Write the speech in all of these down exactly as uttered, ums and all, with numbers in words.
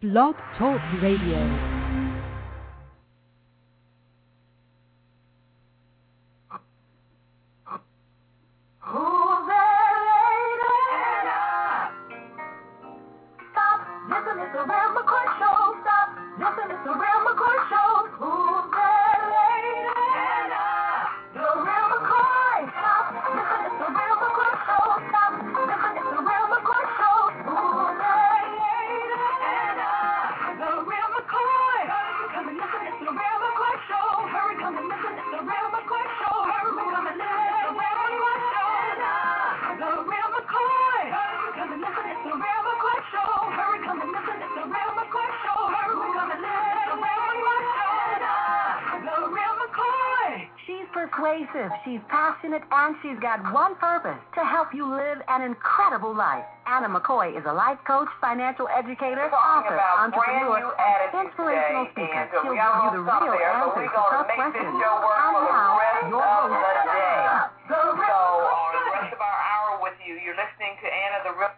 Blog Talk Radio. She's passionate, and she's got one purpose, to help you live an incredible life. Anna McCoy is a life coach, financial educator, author, entrepreneur, and inspirational speaker. She'll give you the real answers to tough questions. And now, your host. So, uh, the rest of our hour with you, you're listening to Anna the Real.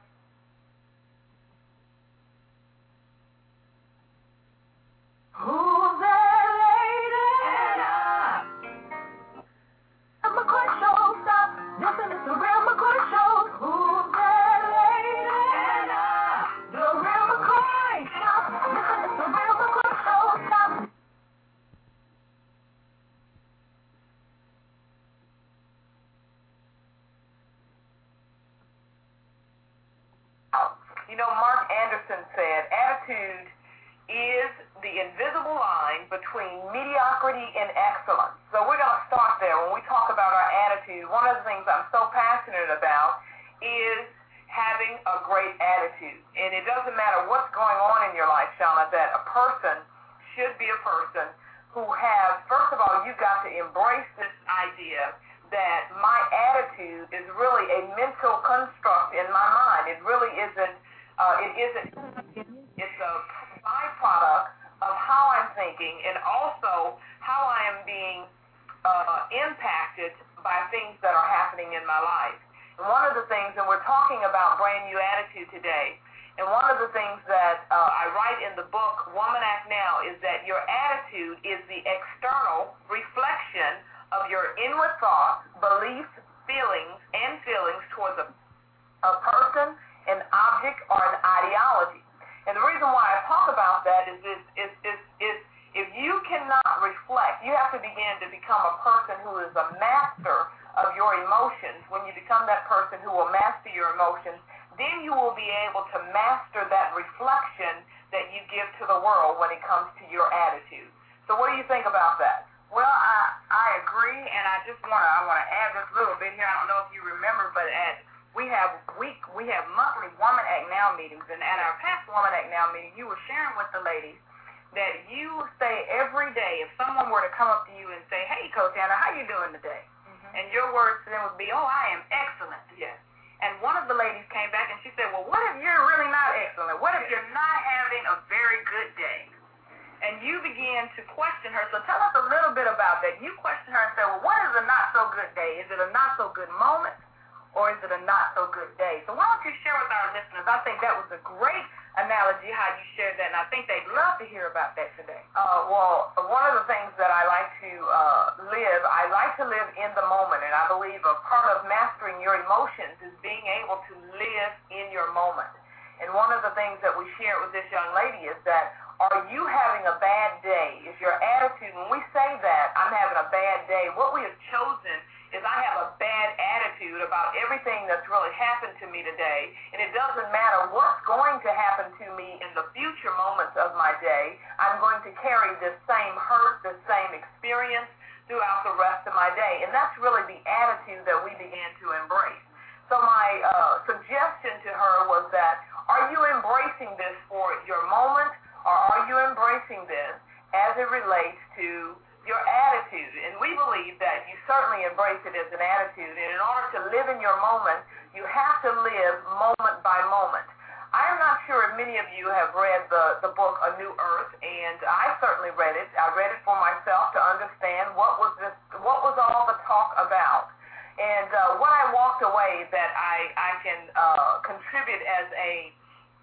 Who's that lady? Anna. McCoy Show, stop. Listen, it's the Real McCoy Show. Who's that lady? Anna. The Real McCoy. Stop. Listen, it's the Real McCoy Show. Stop. You know, Mark Anderson said, attitude is the invisible line between mediocrity and excellence. So we're going to start there. When we talk about our attitude, one of the things I'm so passionate about is having a great attitude. And it doesn't matter what's going on in your life, Shauna, that a person should be a person who has, first of all, you've got to embrace this idea that my attitude is really a mental construct in my mind. It really isn't, uh, it isn't, it's a byproduct of how I'm thinking and also how I am being uh, impacted by things that are happening in my life. And one of the things, and we're talking about brand new attitude today, and one of the things that uh, I write in the book, Woman Act Now, is that your attitude is the external reflection of your inward thoughts, beliefs, feelings, and feelings towards a, a person, an object, or an ideology. And the reason why I talk about that is, is, is, is, is if you cannot reflect, you have to begin to become a person who is a master of your emotions. When you become that person who will master your emotions, then you will be able to master that reflection that you give to the world when it comes to your attitude. So what do you think about that? Well, I, I agree, and I just want to I want to add this little bit here. I don't know if you remember, but at We have week, we have monthly Woman Act Now meetings, and at our past Woman Act Now meeting, you were sharing with the ladies that you say every day, if someone were to come up to you and say, "Hey, Coach Anna, how you doing today?" Mm-hmm. And your words to them would be, "Oh, I am excellent." Yes. And one of the ladies came back and she said, "Well, what if you're really not excellent? What if you're not having a very good day?" And you began to question her. So tell us a little bit about that. You questioned her and said, "Well, what is a not so good day? Is it a not so good moment? Or is it a not-so-good day?" So why don't you share with our listeners? I think that was a great analogy how you shared that, and I think they'd love to hear about that today. Uh, well, one of the things that I like to uh, live, I like to live in the moment, and I believe a part of mastering your emotions is being able to live in your moment. And one of the things that we shared with this young lady is that, are you having a bad day? Is your attitude, when we say that, I'm having a bad day, what we have chosen is I have a bad attitude about everything that's really happened to me today, and it doesn't matter what's going to happen to me in the future moments of my day, I'm going to carry this same hurt, this same experience throughout the rest of my day. And that's really the attitude that we began to embrace. So my uh, suggestion to her was that, are you embracing this for your moment, or are you embracing this as it relates to your attitude? And we believe that you certainly embrace it as an attitude. And in order to live in your moment, you have to live moment by moment. I'm not sure if many of you have read the, the book A New Earth, and I certainly read it. I read it for myself to understand what was this, what was all the talk about. And uh, what I walked away that I, I can uh, contribute as a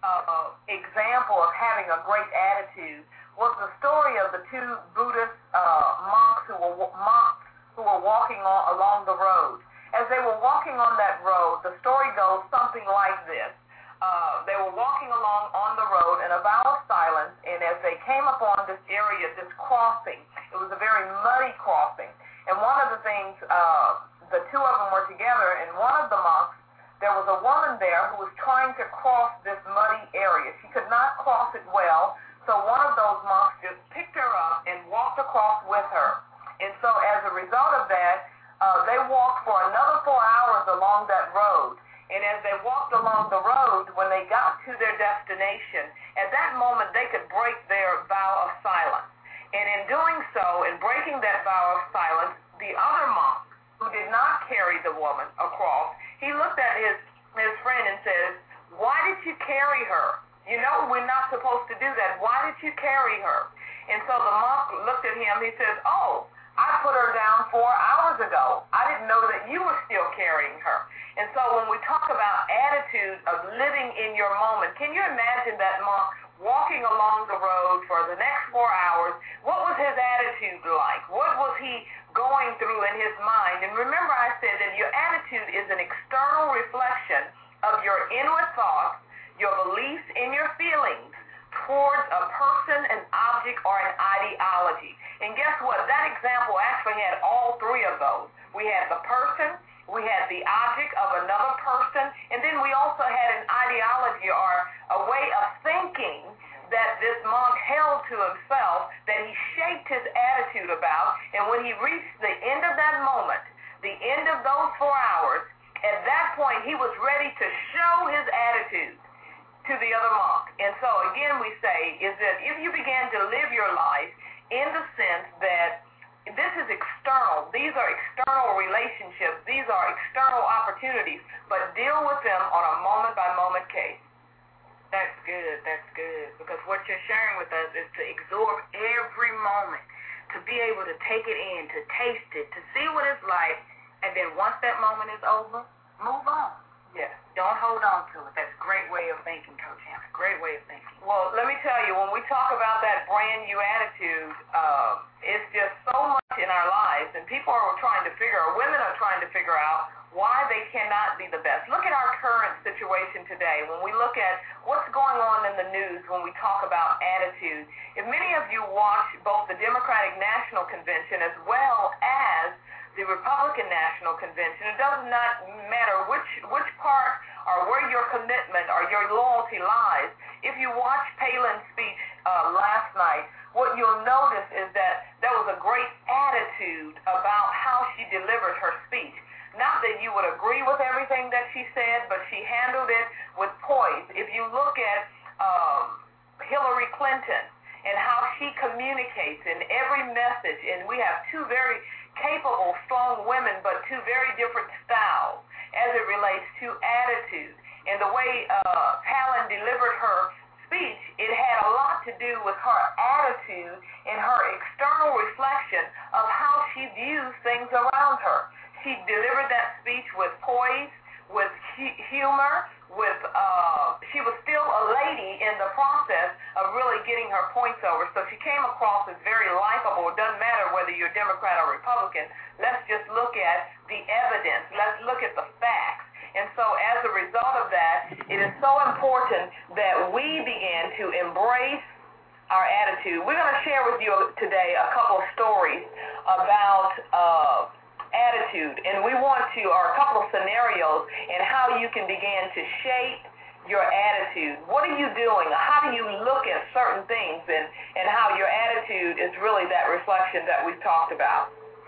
uh, example of having a great attitude was the story of the two Buddhist uh, monks who were monks who were walking on, along the road. As they were walking on that road, the story goes something like this. Uh, they were walking along on the road in a vow of silence, and as they came upon this area, this crossing, it was a very muddy crossing. And one of the things, uh, the two of them were together, and one of the monks, there was a woman there who was trying to cross this muddy area. She could not cross it well, so one of those monks just picked her up and walked across with her. And so as a result of that, uh, they walked for another four hours along that road. And as they walked along the road, when they got to their destination, at that moment they could break their vow of silence. And in doing so, in breaking that vow of silence, the other monk, who did not carry the woman across, he looked at his, his friend and says, "Why did you carry her? You know we're not supposed to do that. Why did you carry her?" And so the monk looked at him. He says, "Oh, I put her down four hours ago. I didn't know that you were still carrying her." And so when we talk about attitude of living in your moment, can you imagine that monk walking along the road for the next four hours? What was his attitude like? What was he going through in his mind? And remember I said that your attitude is an external reflection of your inward thoughts, your beliefs, and your feelings towards a person, an object, or an ideology. And guess what? That example actually had all three of those. We had the person, we had the object of another person, and then we also had an ideology or a way of thinking that this monk held to himself that he shaped his attitude about. And when he reached the end of that moment, the end of those four hours, at that point he was ready to show his attitude to the other monk. And so again we say is that if you began to live your life in the sense that this is external, these are external relationships, these are external opportunities, but deal with them on a moment-by-moment case. That's good, that's good, because what you're sharing with us is to absorb every moment, to be able to take it in, to taste it, to see what it's like, and then once that moment is over, move on. Yes. Don't hold on to it. That's a great way of thinking, Coach Hannah. Great way of thinking. Well, let me tell you, when we talk about that brand new attitude, uh, it's just so much in our lives, and people are trying to figure out, women are trying to figure out why they cannot be the best. Look at our current situation today. When we look at what's going on in the news when we talk about attitude, if many of you watch both the Democratic National Convention as well as the Republican National Convention, it does not matter which which part or where your commitment or your loyalty lies. If you watch Palin's speech uh, last night, what you'll notice is that there was a great attitude about how she delivered her speech. Not that you would agree with everything that she said, but she handled it with poise. If you look at um, Hillary Clinton and how she communicates in every message, and we have two very capable, strong women, but two very different styles as it relates to attitude. And the way uh, Palin delivered her speech, it had a lot to do with her attitude and her external reflection of how she views things around her. She delivered that speech with poise, with hu- humor, with, uh, she was still a lady in the process of really getting her points over. So she came across as very likable. It doesn't matter whether you're Democrat or Republican. Let's just look at the evidence. Let's look at the facts. And so as a result of that, it is so important that we begin to embrace our attitude. We're going to share with you today a couple of stories about uh, attitude, and we want to, or a couple of scenarios, and how you can begin to shape your attitude. What are you doing? How do you look at certain things, and, and how your attitude is really that reflection that we've talked about?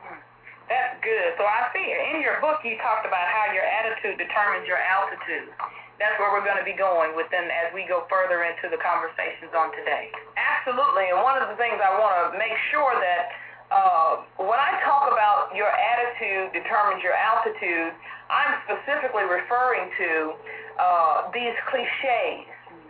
That's good. So I see in your book you talked about how your attitude determines your altitude. That's where we're going to be going with them as we go further into the conversations on today. Absolutely, and one of the things I want to make sure that Uh, when I talk about your attitude determines your altitude, I'm specifically referring to uh, these cliches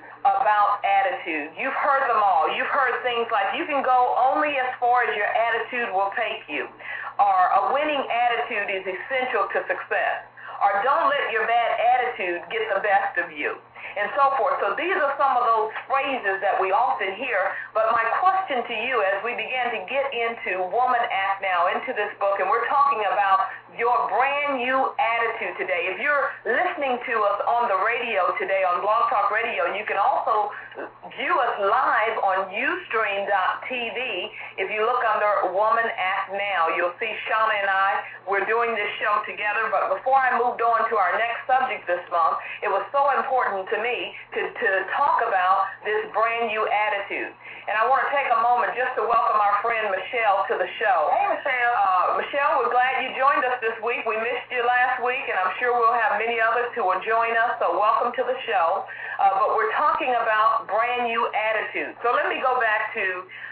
about attitude. You've heard them all. You've heard things like you can go only as far as your attitude will take you, or a winning attitude is essential to success, or don't let your bad attitude get the best of you. and so forth. So these are some of those phrases that we often hear. But my question to you as we begin to get into Woman Act Now, into this book, and we're talking about your brand new attitude today. If you're listening to us on the radio today, on Blog Talk Radio, you can also view us live on Ustream dot T V. If you look under Woman Act Now, you'll see Shauna and I, we're doing this show together. But before I moved on to our next subject this month, it was so important to me to, to talk about this brand new attitude. And I want to take a moment just to welcome our friend Michelle to the show. Hey, Michelle. Uh, Michelle, we're glad you joined us this week. We missed you last week, and I'm sure we'll have many others who will join us, so welcome to the show. Uh, but we're talking about brand new attitude. So let me go back to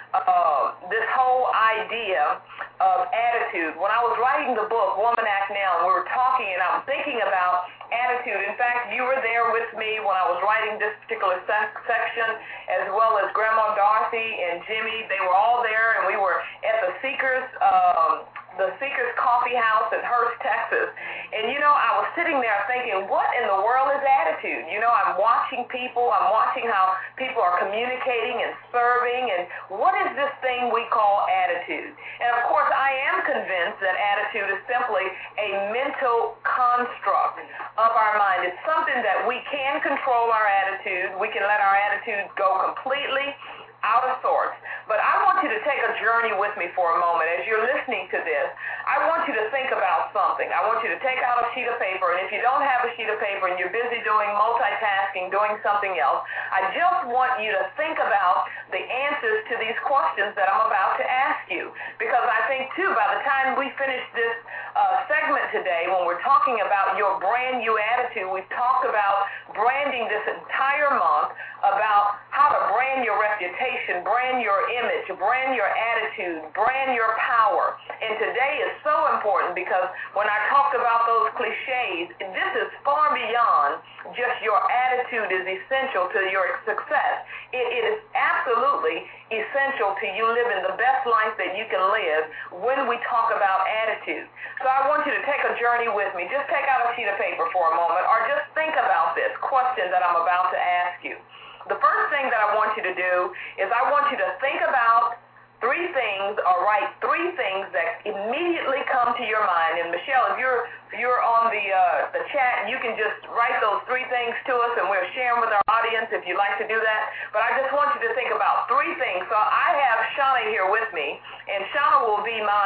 uh, this whole idea of attitude. When I was writing the book, Woman Act Now, and we were talking, and I was thinking about attitude. In fact, you were there with me when I was writing this particular sec- section, as well as Grandma Dorothy and Jimmy. They were all there, and we were at the Seekers um, the Seekers Coffee House in Hurst, Texas. And, you know, I was sitting there thinking, what in the world is attitude? You know, I'm watching people. I'm watching how people are communicating and serving. And what is this thing we call attitude? And, of course, I am convinced that attitude is simply a mental construct of our mind. It's something that we can control our attitude. We can let our attitude go completely out of sorts. But I want you to take a journey with me for a moment. As you're listening to this, I want you to think about something. I want you to take out a sheet of paper, and if you don't have a sheet of paper and you're busy doing multitasking, doing something else, I just want you to think about the answers to these questions that I'm about to ask you. Because I think, too, by the time we finish this uh, segment today, when we're talking about your brand new attitude, we've talked about branding this entire month, about how to brand your reputation, brand your image, brand your attitude, brand your power. And today is so important because when I talked about those cliches, this is far beyond just your attitude is essential to your success. It, it is absolutely essential to you living the best life that you can live when we talk about attitude. So I want you to take a journey with me. Just take out a sheet of paper for a moment, or just think about this question that I'm about to ask you. The first thing that I want you to do is I want you to think about three things, or write three things that immediately come to your mind. And Michelle, if you're if you're on the uh, the chat, you can just write those three things to us, and we'll share them with our audience if you'd like to do that. But I just want you to think about three things. So I have Shauna here with me, and Shauna will be my,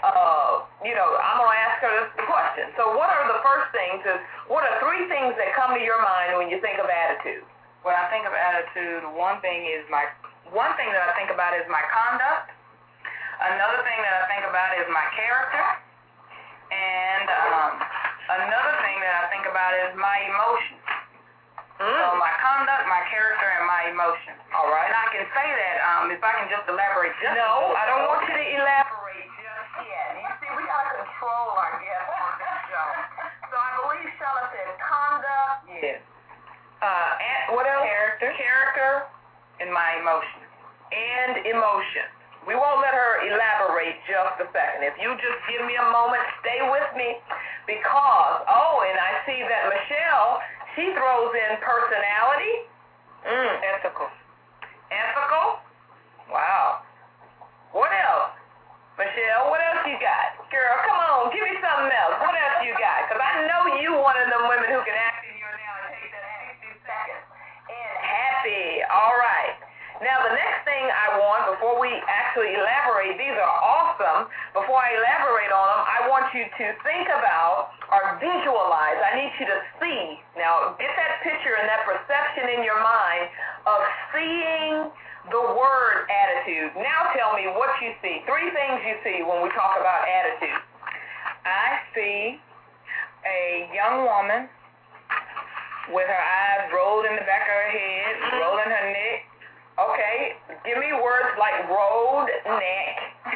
uh, you know, I'm going to ask her the question. So what are the first things? Is what are three things that come to your mind when you think of attitude? When I think of attitude, one thing is my one thing that I think about is my conduct. Another thing that I think about is my character. And um, another thing that I think about is my emotions. Mm. So my conduct, my character, and my emotions. All right. And I can say that um, if I can just elaborate just No, I don't want you to elaborate just yet. You see, we got to control our guests on this show. So I believe Shauna said conduct. Yes. Uh, and what else? Character. Character. And my emotions. And emotion. We won't let her elaborate just a second. If you just give me a moment, stay with me, because, oh, and I see that Michelle, she throws in personality. Mm, Ethical. ethical. Wow. What else? Michelle, what else you got? Girl, come on, give me something else. What else you got? Because I know you one of them women who can act in your now and take that sixty seconds. And happy. All right. Now, the next thing I want, before we actually elaborate, these are awesome. Before I elaborate on them, I want you to think about or visualize. I need you to see. Now, get that picture and that perception in your mind of seeing the word attitude. Now tell me what you see. Three things you see when we talk about attitude. I see a young woman with her eyes rolled in the back of her head, Mm-hmm. rolling her neck. Okay, give me words like road, neck.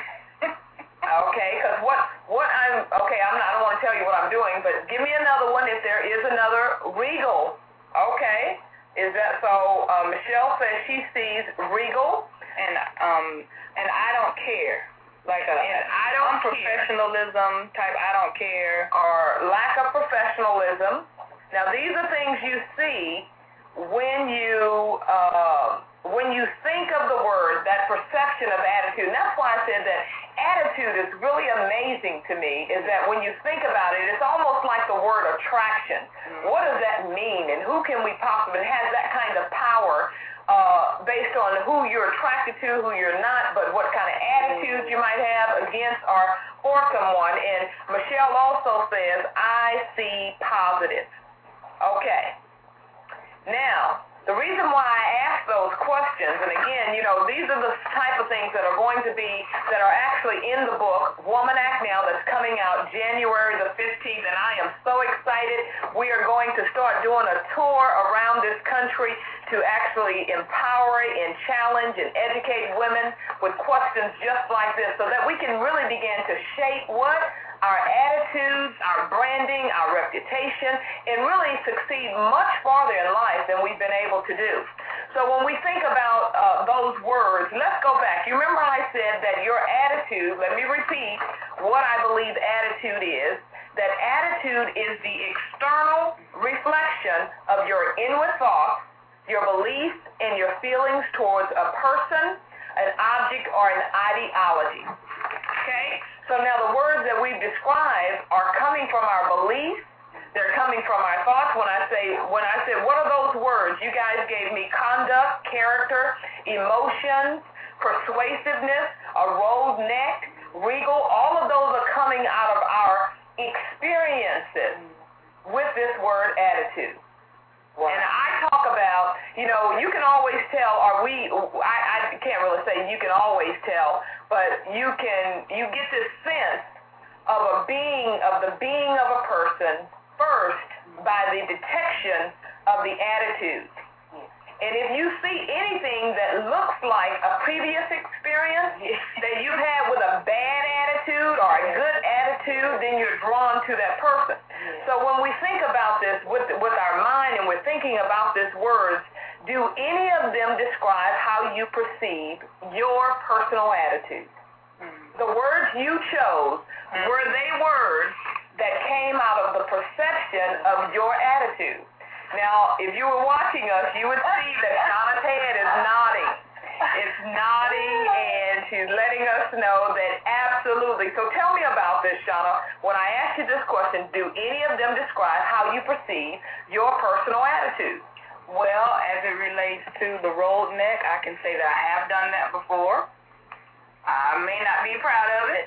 Okay, because what what I'm okay, I'm not, I don't want to tell you what I'm doing, but give me another one if there is another. Regal. Okay, is that so? Uh, Michelle says she sees regal, and um and I don't care. Like a and I don't care, unprofessionalism type. I don't care. or lack of professionalism. Now these are things you see when you uh, when you think of the word, that perception of attitude, and that's why I said that attitude is really amazing to me, is that when you think about it, it's almost like the word attraction. What does that mean, and who can we possibly, it has that kind of power uh, based on who you're attracted to, who you're not, but what kind of attitude you might have against or for someone. And Michelle also says, I see positive. Okay. Now, the reason why I ask those questions, and again, you know, these are the type of things that are going to be, that are actually in the book, Woman Act Now, that's coming out January the fifteenth, and I am so excited. We are going to start doing a tour around this country to actually empower and challenge and educate women with questions just like this, so that we can really begin to shape what? Our attitudes, our branding, our reputation, and really succeed much farther in life than we've been able to do. So when we think about uh, those words, let's go back. You remember I said that your attitude, let me repeat what I believe attitude is, that attitude is the external reflection of your inward thoughts, your beliefs, and your feelings towards a person, an object, or an ideology. Okay? So now the words that we've described are coming from our beliefs. They're coming from our thoughts. When I say, when I said, what are those words? You guys gave me conduct, character, emotions, persuasiveness, a rolled neck, regal. All of those are coming out of our experiences with this word attitude. Wow. And I talk about, you know, you can always tell, or we, I, I can't really say you can always tell, but you can, you get this sense of a being, of the being of a person first by the detection of the attitude. And if you see anything that looks like a previous experience that you've had with a bad attitude or a good attitude, then you're drawn to that person. So when we think about this with, with our mind and we're thinking about these words, do any of them describe how you perceive your personal attitude? The words you chose, were they words that came out of the perception of your attitude? Now, if you were watching us, you would see that Shauna's head is nodding. It's nodding, and she's letting us know that absolutely. So tell me about this, Shauna. When I ask you this question, do any of them describe how you perceive your personal attitude? Well, as it relates to the rolled neck, I can say that I have done that before. I may not be proud of it,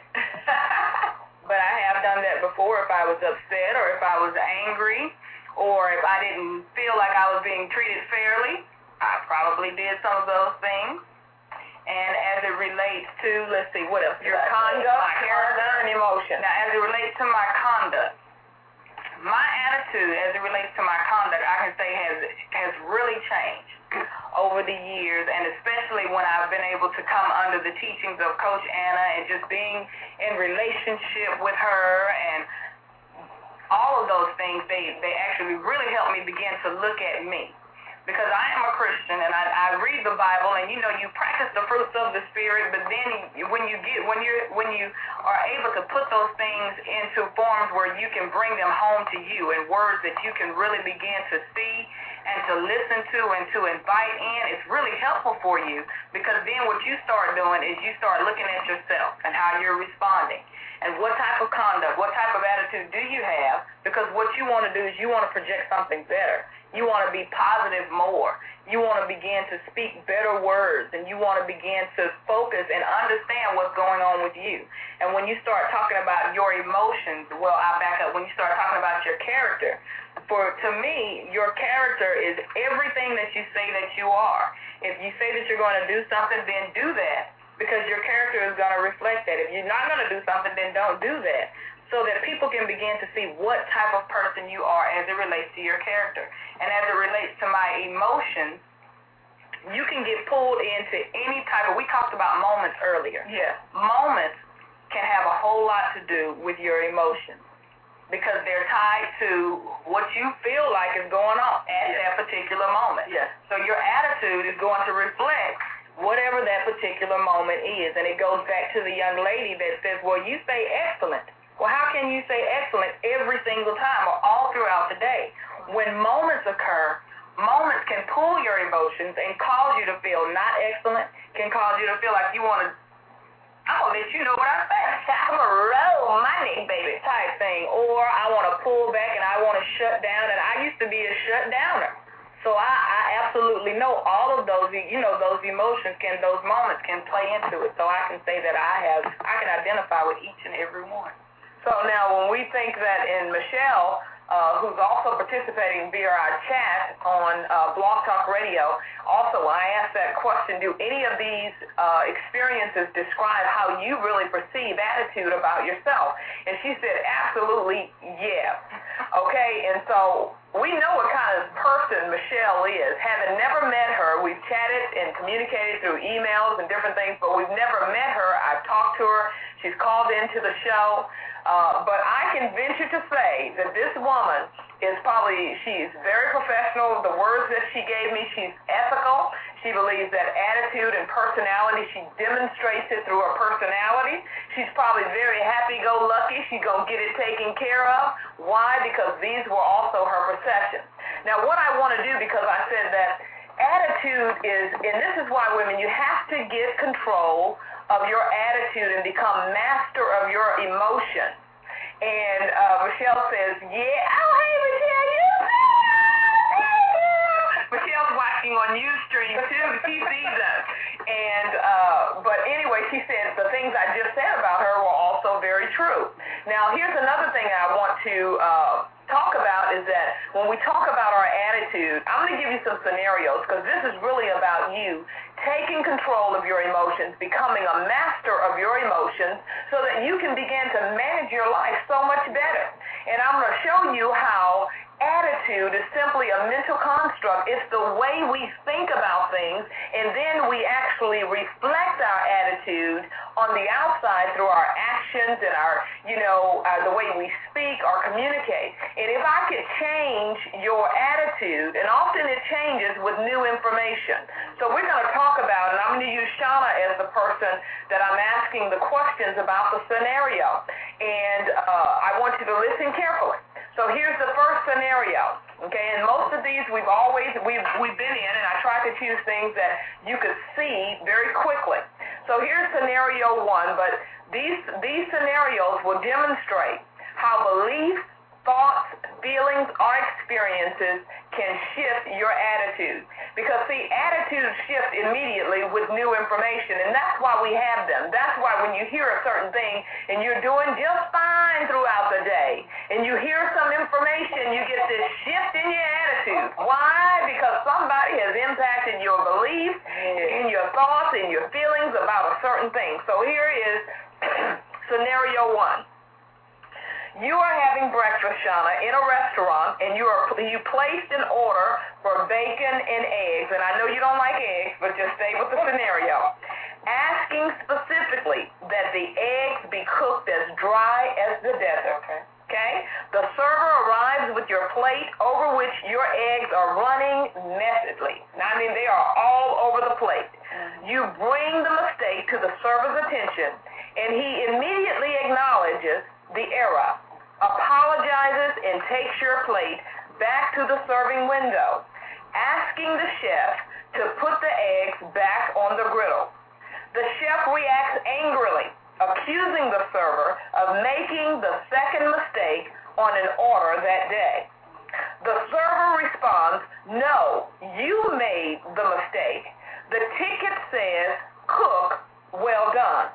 but I have done that before if I was upset or if I was angry, or if I didn't feel like I was being treated fairly. I probably did some of those things. And as it relates to, let's see, what else? Your conduct, character, and emotion. Now, as it relates to my conduct, my attitude as it relates to my conduct, I can say has has really changed over the years, and especially when I've been able to come under the teachings of Coach Anna and just being in relationship with her, and all of those things, they, they actually really helped me begin to look at me. Because I am a Christian, and I, I read the Bible, and you know, you practice the fruits of the Spirit, but then when you get when you when you are able to put those things into forms where you can bring them home to you in words that you can really begin to see and to listen to and to invite in, it's really helpful for you, because then what you start doing is you start looking at yourself and how you're responding. And what type of conduct, what type of attitude do you have? Because what you want to do is you want to project something better. You want to be positive more. You want to begin to speak better words, and you want to begin to focus and understand what's going on with you. And when you start talking about your emotions, well, I'll back up. When you start talking about your character, for to me, your character is everything that you say that you are. If you say that you're going to do something, then do that, because your character is going to reflect that. If you're not going to do something, then don't do that, so that people can begin to see what type of person you are as it relates to your character. And as it relates to my emotions, you can get pulled into any type of, we talked about moments earlier. Yeah. Moments can have a whole lot to do with your emotions, because they're tied to what you feel like is going on at yeah. that particular moment. Yeah. So your attitude is going to reflect whatever that particular moment is. And it goes back to the young lady that says, well, you say excellent. Well, how can you say excellent every single time or all throughout the day? When moments occur moments can pull your emotions and cause you to feel not excellent, can cause you to feel like you want to, I'm going to let you know what I say. I'm going to roll my neck, baby, type thing. Or I want to pull back and I want to shut down. And I used to be a shut downer. So I, I absolutely know all of those, you know, those emotions can, those moments can play into it. So I can say that I have, I can identify with each and every one. So now when we think that in Michelle, uh, who's also participating via our chat on uh, Blog Talk Radio, also I asked that question, do any of these uh, experiences describe how you really perceive attitude about yourself? And she said, absolutely yes. Okay, and so we know what kind of person Michelle is. Having never met her, we've chatted and communicated through emails and different things, but we've never met her. I've talked to her. She's called into the show. Uh, but I can venture to say that this woman is probably, she's very professional. The words that she gave me, she's ethical. She believes that attitude and personality, she demonstrates it through her personality. She's probably very happy-go-lucky. She's going to get it taken care of. Why? Because these were also her perceptions. Now, what I want to do, because I said that attitude is, and this is why women, you have to get control of your attitude and become master of your emotion. And uh, Michelle says, yeah, oh, hey, Michelle, you Michelle's watching on Ustream, too. She sees us. And, uh, but anyway, she said the things I just said about her were also very true. Now, here's another thing I want to uh, talk about is that when we talk about our attitude, I'm going to give you some scenarios because this is really about you taking control of your emotions, becoming a master of your emotions so that you can begin to manage your life so much better. And I'm going to show you how attitude is simply a mental construct. It's the way we think about things, and then we actually reflect our attitude on the outside through our actions and our, you know, uh, the way we speak or communicate. And if I could change your attitude, and often it changes with new information. So we're going to talk about, and I'm going to use Shauna as the person that I'm asking the questions about the scenario. And uh, I want you to listen carefully. So here's the first scenario, okay, and most of these we've always, we've, we've been in, and I try to choose things that you could see very quickly. So here's scenario one, but these, these scenarios will demonstrate how beliefs, thoughts, feelings, or experiences can shift your attitude. Because, see, attitudes shift immediately with new information, and that's why we have them. That's why when you hear a certain thing and you're doing just fine throughout the day, and you hear some information, you get this shift in your attitude. Why? Because somebody has impacted your beliefs, and your thoughts, and your feelings about a certain thing. So here is scenario one. You are having breakfast, Shauna, in a restaurant, and you are you placed an order for bacon and eggs, and I know you don't like eggs, but just stay with the scenario. Asking specifically that the eggs be cooked as dry as the desert. Okay. Okay? The server arrives with your plate over which your eggs are running messily. Now, I mean, they are all over the plate. Mm-hmm. You bring the mistake to the server's attention, and he immediately acknowledges the error, apologizes, and takes your plate back to the serving window, asking the chef to put the eggs back on the griddle. The chef reacts angrily, accusing the server of making the second mistake on an order that day. The server responds, no, you made the mistake. The ticket says, cook, well done.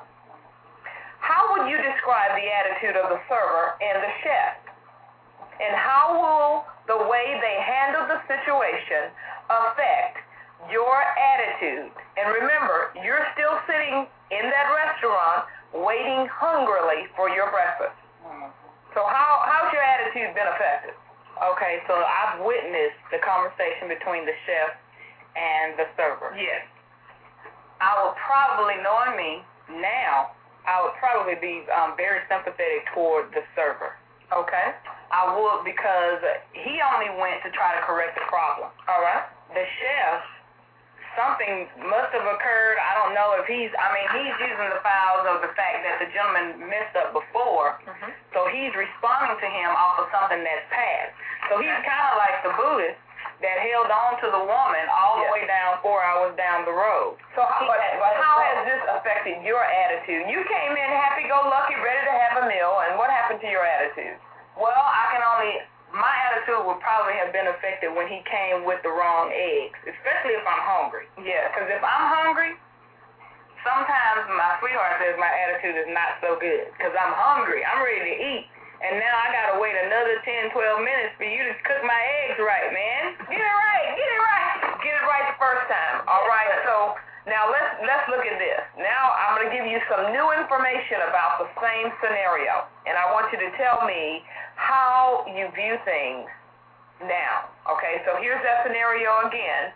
How would you describe the attitude of the server and the chef? And how will the way they handle the situation affect your attitude? And remember, you're still sitting in that restaurant waiting hungrily for your breakfast. So how, how's your attitude been affected? Okay, so I've witnessed the conversation between the chef and the server. Yes. I will probably, knowing me now, I would probably be um, very sympathetic toward the server. Okay. I would, because he only went to try to correct the problem. All right. The chef, something must have occurred. I don't know if he's, I mean, he's using the files of the fact that the gentleman messed up before, mm-hmm. so he's responding to him off of something that's past. So he's kind of like the Buddhist that held on to the woman all the Yes. way down four hours down the road. So how, but, but how has this affected your attitude? You came in happy-go-lucky, ready to have a meal, and what happened to your attitude? Well, I can only, my attitude would probably have been affected when he came with the wrong eggs, especially if I'm hungry. Yes. Because if I'm hungry, sometimes my sweetheart says my attitude is not so good because I'm hungry. I'm ready to eat. And now I got to wait another ten, twelve minutes for you to cook my eggs right, man. Get it right. Get it right. Get it right the first time. All right. So now let's let's look at this. Now I'm going to give you some new information about the same scenario, and I want you to tell me how you view things now. Okay. So here's that scenario again.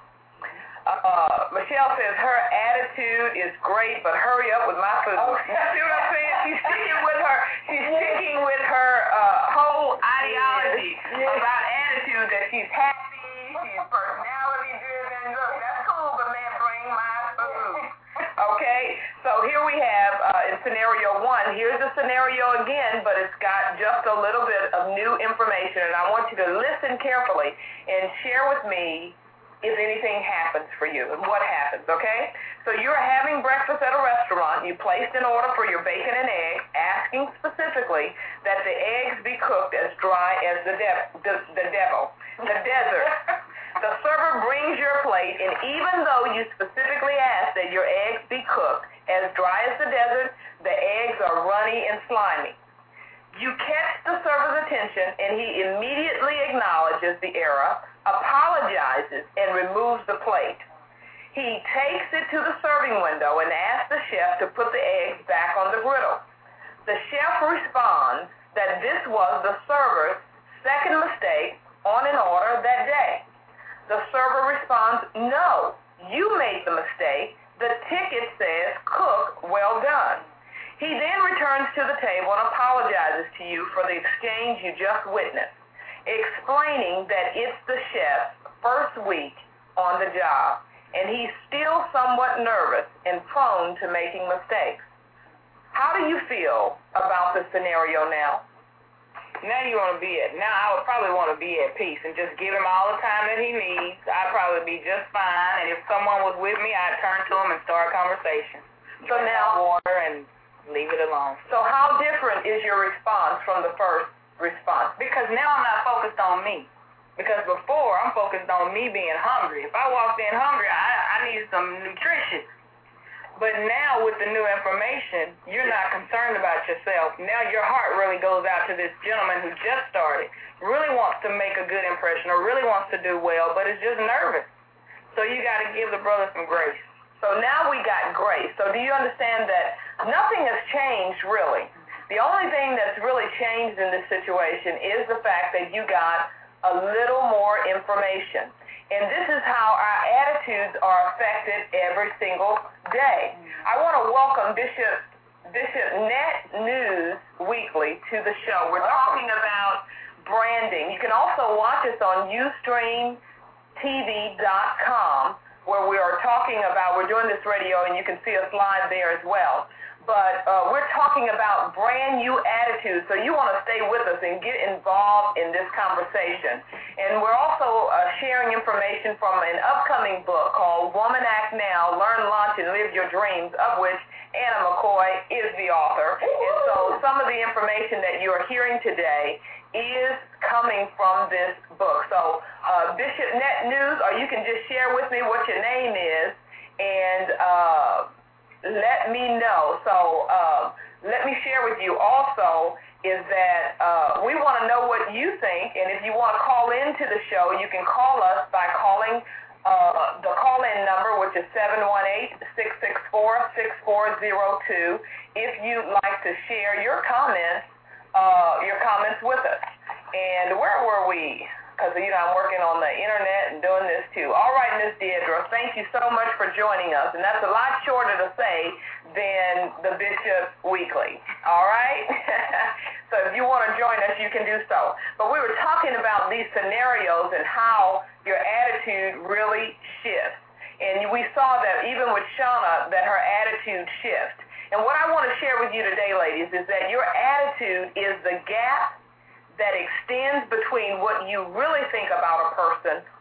Uh, Michelle says her attitude is great, but hurry up with my food. Oh, See what I'm saying? She's sticking with her. She's sticking with her uh, whole ideology Yes. Yes. about attitude that she's happy, she's personality driven. Look, that's cool, but man, bring my food. Okay, so here we have uh, in scenario one. Here's the scenario again, but it's got just a little bit of new information, and I want you to listen carefully and share with me if anything happens for you and what happens, okay? So you're having breakfast at a restaurant. You placed an order for your bacon and eggs, asking specifically that the eggs be cooked as dry as the, de- the, the devil, the desert. The server brings your plate, and even though you specifically asked that your eggs be cooked as dry as the desert, the eggs are runny and slimy. You catch the server's attention, and he immediately acknowledges the error, apologizes, and removes the plate. He takes it to the serving window and asks the chef to put the eggs back on the griddle. The chef responds that this was the server's second mistake on an order that day. The server responds, no, you made the mistake. The ticket says cook, well done. He then returns to the table and apologizes to you for the exchange you just witnessed, explaining that it's the chef's first week on the job, and he's still somewhat nervous and prone to making mistakes. How do you feel about the scenario now? Now you want to be at, now I would probably want to be at peace and just give him all the time that he needs. I'd probably be just fine, and if someone was with me, I'd turn to him and start a conversation. So now, water and leave it alone. So how different is your response from the first response? Because now I'm not focused on me. Because before, I'm focused on me being hungry. If I walked in hungry, I, I need some nutrition. But now with the new information, you're not concerned about yourself. Now your heart really goes out to this gentleman who just started, really wants to make a good impression or really wants to do well, but is just nervous. So you got to give the brother some grace. So now we got grace. So do you understand that nothing has changed really? The only thing that's really changed in this situation is the fact that you got a little more information. And this is how our attitudes are affected every single day. I want to welcome Bishop Bishop Net News Weekly to the show. We're talking about branding. You can also watch us on Ustream T V dot com, where we are talking about, we're doing this radio, and you can see us live there as well. But uh, we're talking about brand new attitudes, so you want to stay with us and get involved in this conversation. And we're also uh, sharing information from an upcoming book called Woman Act Now, Learn, Launch, and Live Your Dreams, of which Anna McCoy is the author. And so some of the information that you are hearing today is coming from this book. So uh, Bishop Net News, or you can just share with me what your name is, and uh, let me know. So uh, let me share with you also is that uh, we want to know what you think, and if you want to call into the show, you can call us by calling uh, the call-in number, which is seven one eight, six six four, six four zero two, if you'd like to share your comments, uh, your comments with us. And where were we? Because, you know, I'm working on the internet and doing this, too. All right, Miz Deidre, thank you so much for joining us. And that's a lot shorter to say than the Bishop Weekly. All right? So if you want to join us, you can do so. But we were talking about these scenarios and how your attitude really shifts. And we saw that even with Shauna, that her attitude shifts. And what I want to share with you today, ladies, is that your attitude is the gap that extends between what you really think about a person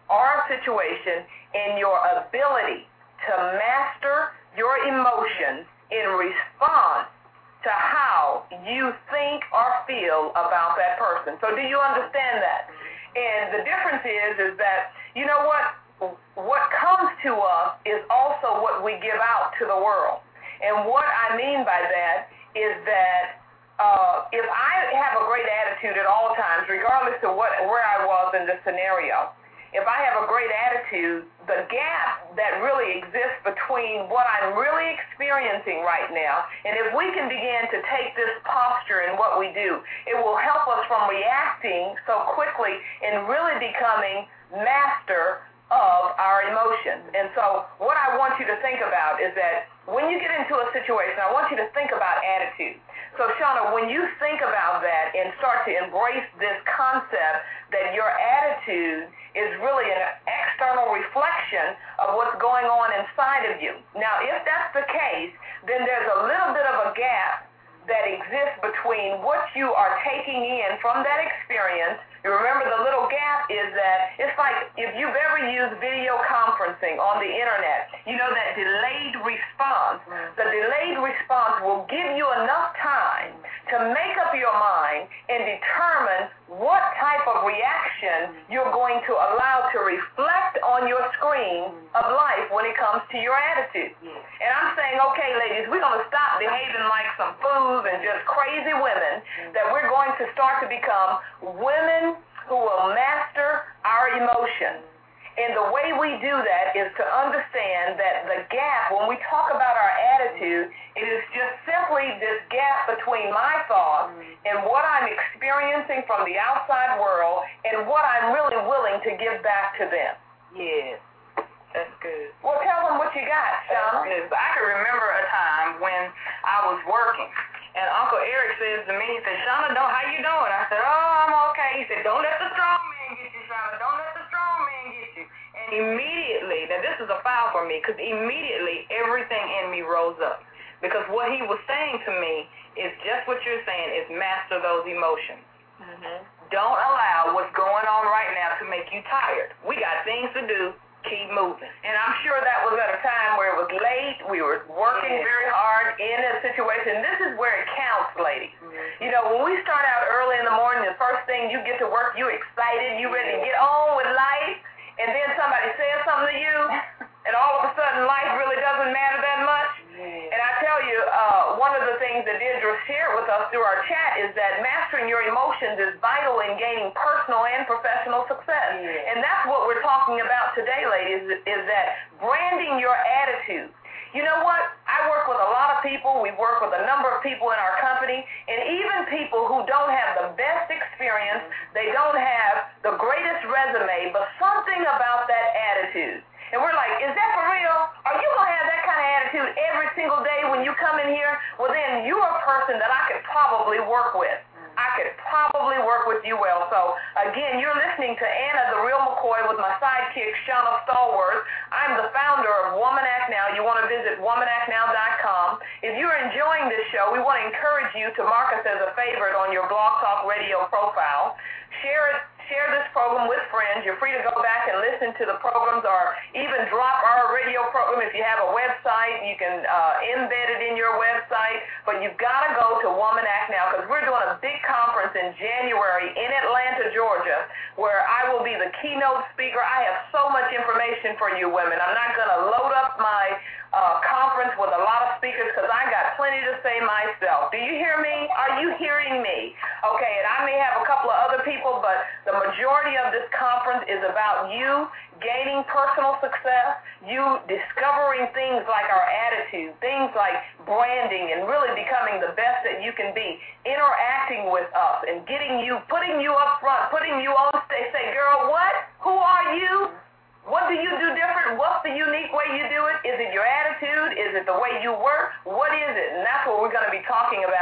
or a situation in your ability to master your emotions in response to how you think or feel about that person. So do you understand that? And the difference is, is that, you know what, what comes to us is also what we give out to the world. And what I mean by that is that uh, if I have a great attitude at all times, regardless of what where I was in the scenario, if I have a great attitude, the gap that really exists between what I'm really experiencing right now, and if we can begin to take this posture in what we do, it will help us from reacting so quickly and really becoming master of our emotions. And so what I want you to think about is that when you get into a situation, I want you to think about attitude. So, Shauna, when you think about that and start to embrace this concept that your attitude is really an external reflection of what's going on inside of you. Now, if that's the case, then there's a little bit of a gap that exists between what you are taking in from that experience. You remember the little gap is that it's like if you've ever used video conferencing on the internet, you know that delayed response. The delayed response will give you enough time to make up your mind and determine what type of reaction you're going to allow to reflect on your screen of life when it comes to your attitude. And I'm saying, okay, ladies, we're going to stop behaving like some fools and just crazy women, that we're going to start to become women who will master our emotions. And the way we do that is to understand that the gap, when we talk about our attitude, it is just simply this gap between my thoughts and what I'm experiencing from the outside world and what I'm really willing to give back to them. Yes, that's good. Well, tell them what you got, Shauna. That's good. I can remember a time when I was working, and Uncle Eric says to me, he said, Shauna, don't, how you doing? I said, oh, I'm okay. He said, don't let the strong man get you, Shauna. Don't let the strong man get you. And immediately, now this is a foul for me, because immediately everything in me rose up. Because what he was saying to me is just what you're saying, is master those emotions. Mm-hmm. Don't allow what's going on right now to make you tired. We got things to do. Keep moving. And I'm sure that was at a time where it was late. We were working yeah. very hard in a situation. This is where it counts, ladies. Mm-hmm. You know, when we start out early in the morning, the first thing you get to work, you excited, you ready to get on with life, and then somebody says something to you, and all of a sudden life really doesn't matter that much. Mm-hmm. And I tell you, uh, one of the things that Deirdre shared with us through our chat is that mastering your emotions is vital in gaining personal and professional success. Mm-hmm. And that's what we're talking about today, ladies, is that branding your attitude. You know what? I work with a lot of people. We work with a number of people in our company, and even people who don't have the best experience, they don't have the greatest resume, but something about that attitude. And we're like, is that for real? Are you going to have that kind of attitude every single day when you come in here? Well, then you're a person that I could probably work with. I could probably work with you well. So, again, you're listening to Anna the Real McCoy with my sidekick, Shauna Stallworth. I'm the founder of Woman Act Now. You want to visit woman act now dot com. If you're enjoying this show, we want to encourage you to mark us as a favorite on your Blog Talk Radio profile. Share it. Share this program with friends. You're free to go back and listen to the programs or even drop our radio program. If you have a website, you can uh, embed it in your website. But you've got to go to Woman Act Now, because we're doing a big conference in January in Atlanta, Georgia, where I will be the keynote speaker. I have so much information for you women. I'm not going to load up my uh, conference with a lot of speakers because I got plenty to say myself. Do you hear me? Are you hearing me? Okay, and I may have a couple of other people, but the majority of this conference is about you gaining personal success, you discovering things like our attitude, things like branding, and really becoming the best that you can be, interacting with us and getting you, putting you up front, putting you on stage. Say, girl, what? Who are you? What do you do different? What's the unique way you do it? Is it your attitude? Is it the way you work? What is it? And that's what we're going to be talking about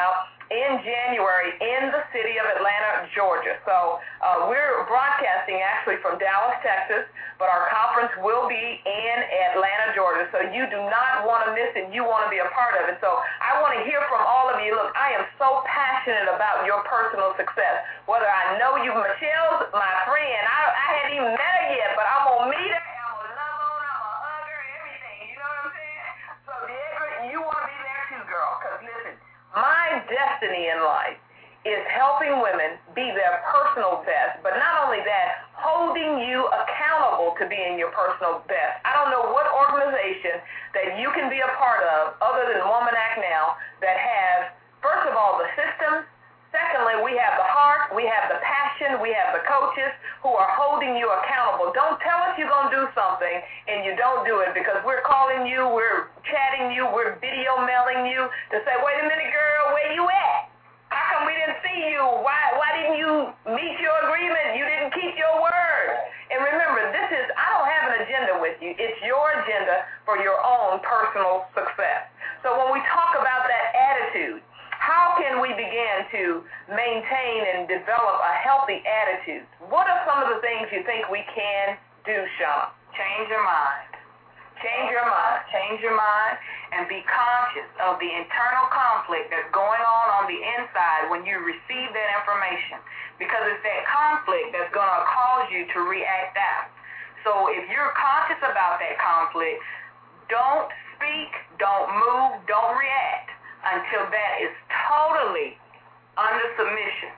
in January in the city of Atlanta, Georgia. So uh, we're broadcasting actually from Dallas, Texas, but our conference will be in Atlanta, Georgia. So you do not want to miss it. You want to be a part of it. So I want to hear from all of you. Look, I am so passionate about your personal success. Whether I know you, Michelle's my friend. I, I hadn't even met her yet, but I'm going to meet her. I'm going to love her. I'm going to hug her, everything. You know what I'm saying? So, Diego, you want to be there too, girl, because listen, my destiny in life is helping women be their personal best, but not only that, holding you accountable to being your personal best. I don't know what organization that you can be a part of other than Woman Act Now that has, first of all, the systems. Secondly, we have the heart, we have the passion, we have the coaches who are holding you accountable. Don't tell us you're going to do something and you don't do it because we're calling you, we're chatting you, we're video mailing you to say, wait a minute, girl, where you at? How come we didn't see you? Why, why didn't you meet your agreement? You didn't keep your word. And remember, this is, I don't have an agenda with you. It's your agenda for your own personal success. So when we talk about that attitude, how can we begin to maintain and develop a healthy attitude? What are some of the things you think we can do, Shauna? Change your mind. Change your mind. Change your mind and be conscious of the internal conflict that's going on on the inside when you receive that information, because it's that conflict that's going to cause you to react out. So if you're conscious about that conflict, don't speak, don't move, don't react until that is totally under submission,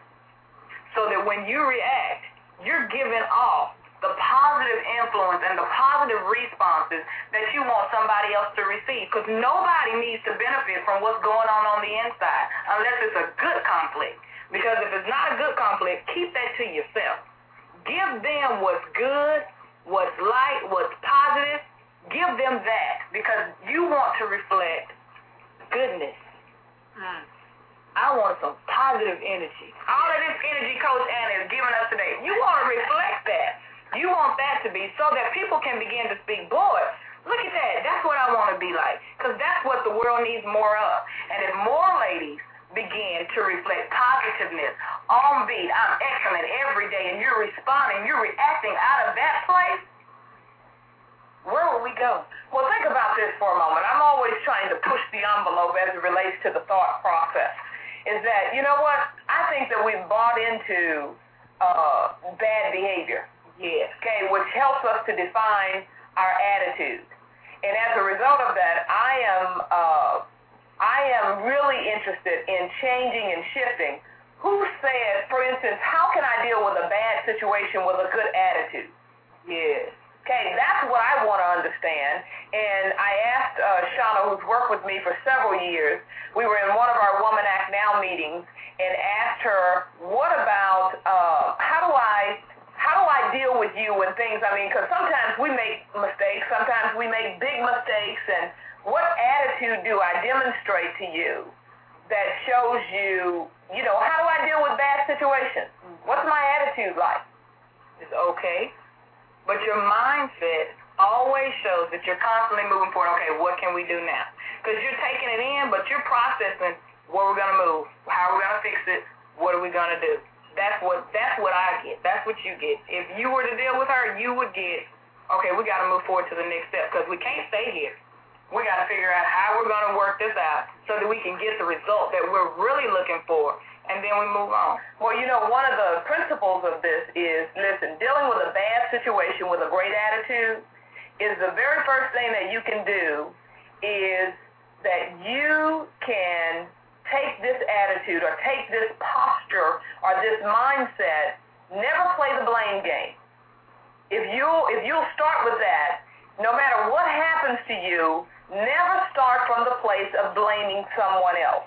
so that when you react, you're giving off the positive influence and the positive responses that you want somebody else to receive, because nobody needs to benefit from what's going on on the inside unless it's a good conflict, because if it's not a good conflict, keep that to yourself. Give them what's good, what's light, what's positive. Give them that, because you want to reflect goodness. Hmm. I want some positive energy. All of this energy Coach Anna is giving us today, you want to reflect that. You want that to be so that people can begin to speak, boy, look at that. That's what I want to be like, because that's what the world needs more of. And if more ladies begin to reflect positiveness, on beat, I'm excellent every day, and you're responding, you're reacting out of that place, where will we go? Well, think about this for a moment. I'm always trying to push the envelope as it relates to the thought process. Is that, you know what? I think that we've bought into uh, bad behavior. Yes. Okay, which helps us to define our attitude. And as a result of that, I am uh, I am really interested in changing and shifting. Who said, for instance, how can I deal with a bad situation with a good attitude? Yes. Okay, that's what I want to understand. And I asked uh, Shauna, who's worked with me for several years, we were in one of our Woman Act Now meetings, and asked her, what about, uh, how do I, how do I deal with you when things, I mean, because sometimes we make mistakes, sometimes we make big mistakes, and what attitude do I demonstrate to you that shows you, you know, how do I deal with bad situations? What's my attitude like? It's okay. But your mindset always shows that you're constantly moving forward. Okay, what can we do now? Because you're taking it in, but you're processing where we're going to move, how we're going to fix it, what are we going to do. That's what that's what I get. That's what you get. If you were to deal with her, you would get, okay, we got to move forward to the next step, because we can't stay here. We got to figure out how we're going to work this out so that we can get the result that we're really looking for, and then we move on. Well, you know, one of the principles of this is, listen, dealing with a bad situation with a great attitude is the very first thing that you can do is that you can take this attitude or take this posture or this mindset, never play the blame game. If you'll, if you'll start with that, no matter what happens to you, never start from the place of blaming someone else.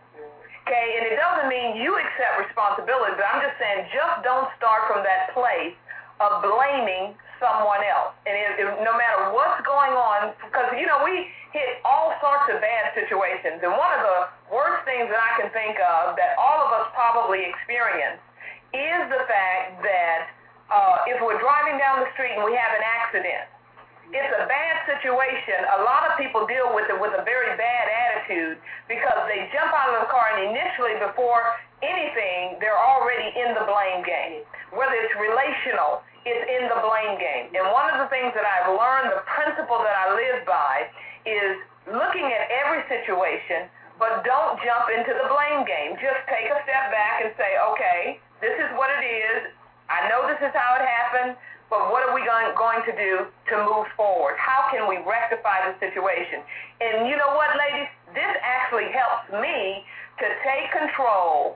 Okay, and it doesn't mean you accept responsibility, but I'm just saying just don't start from that place of blaming someone else. And it, it, no matter what's going on, because, you know, we hit all sorts of bad situations, and one of the worst things that I can think of that all of us probably experience is the fact that uh, if we're driving down the street and we have an accident, it's a bad situation. A lot of people deal with it with a very bad attitude. attitude because they jump out of the car and initially before anything, they're already in the blame game. Whether it's relational, it's in the blame game. And one of the things that I've learned, the principle that I live by, is looking at every situation, but don't jump into the blame game. Just take a step back and say, okay, this is what it is. I know this is how it happened, but what are we going, going to do to move forward? How can we rectify the situation? And you know what, ladies? This actually helps me to take control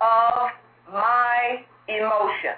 of my emotions,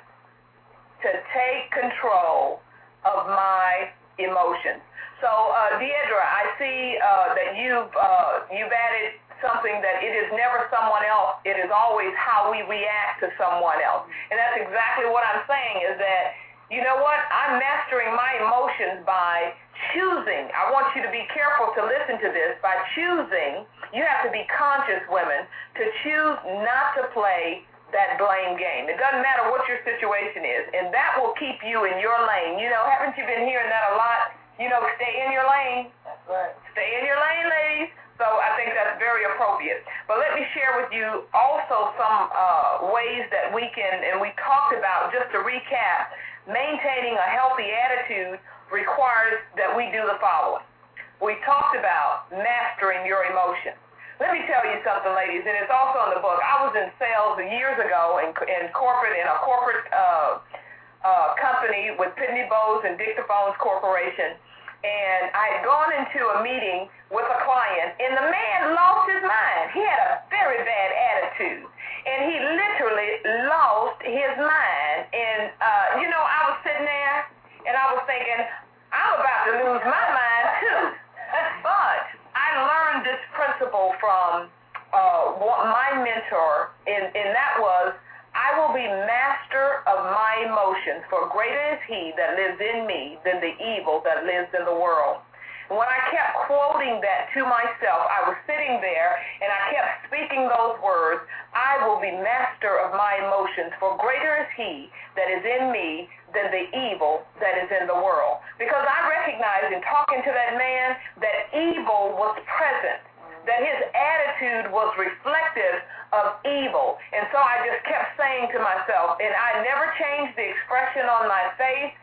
to take control of my emotions. So, uh, Deidre, I see uh, that you've, uh, you've added something that it is never someone else, it is always how we react to someone else. And that's exactly what I'm saying is that, you know what, I'm mastering my emotions by choosing. I want you to be careful to listen to this. By choosing, you have to be conscious, women, to choose not to play that blame game. It doesn't matter what your situation is, and that will keep you in your lane. You know, haven't you been hearing that a lot? You know, stay in your lane. That's right. Stay in your lane, ladies. So I think that's very appropriate. But let me share with you also some uh, ways that we can, and we talked about, just to recap, maintaining a healthy attitude requires that we do the following. We talked about mastering your emotions. Let me tell you something, ladies, and it's also in the book. I was in sales years ago in, in corporate, in a corporate uh, uh, company with Pitney Bowes and Dictaphones Corporation, and I had gone into a meeting with a client, and the man lost his mind. He had a very bad attitude, and he literally lost his mind. And, uh, you know, I was sitting there, and I was thinking, I'm about to lose my mind, too. But I learned this principle from uh, my mentor, and, and that was, I will be master of my emotions, for greater is he that lives in me than the evil that lives in the world. And when I kept quoting that to myself, I was sitting there and I kept speaking those words, I will be master of my emotions, for greater is he that is in me than the evil that is in the world. Because I recognized in talking to that man that evil was present, that his attitude was reflective of evil. And so I just kept saying to myself, and I never changed the expression on my face,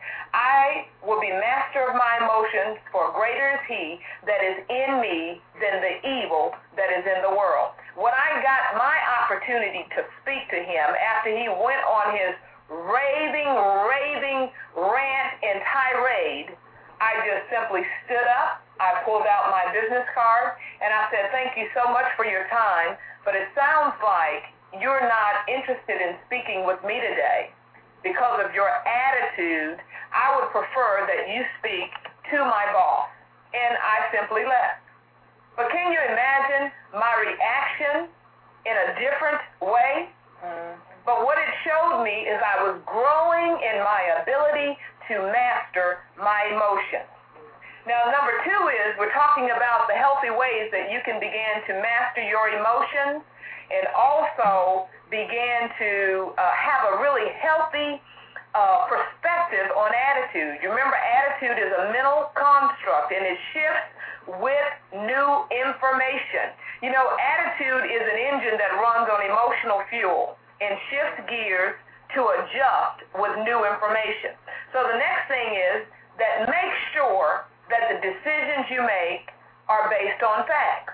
I will be master of my emotions, for greater is he that is in me than the evil that is in the world. When I got my opportunity to speak to him after he went on his raving, raving rant and tirade, I just simply stood up, I pulled out my business card, and I said, thank you so much for your time, but it sounds like you're not interested in speaking with me today. Because of your attitude, I would prefer that you speak to my boss. And I simply left. But can you imagine my reaction in a different way? Mm. But what it showed me is I was growing in my ability to master my emotions. Now, number two is we're talking about the healthy ways that you can begin to master your emotions and also begin to uh, have a really healthy uh, perspective on attitude. You remember, attitude is a mental construct, and it shifts with new information. You know, attitude is an engine that runs on emotional fuel and shifts gears to adjust with new information. So the next thing is that make sure that the decisions you make are based on facts.